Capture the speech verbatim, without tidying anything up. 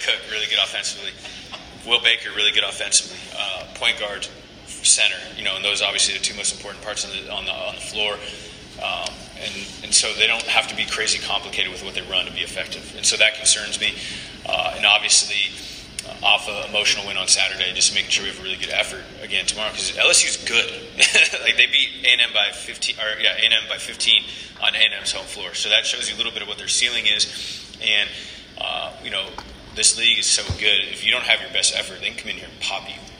Cook, really good offensively. Will Baker, really good offensively. Uh, point guard, center, you know, and those are obviously the two most important parts on the on the, on the floor. Um, and, and so they don't have to be crazy complicated with what they run to be effective. And so that concerns me. Uh, and obviously, uh, off an emotional win on Saturday, just making sure we have a really good effort again tomorrow, because L S U's good. Like, they beat A and M by fifteen, or yeah, A and M by fifteen on A and M's home floor. So that shows you a little bit of what their ceiling is. And uh, you know, this league is so good. If you don't have your best effort, they can come in here and pop you.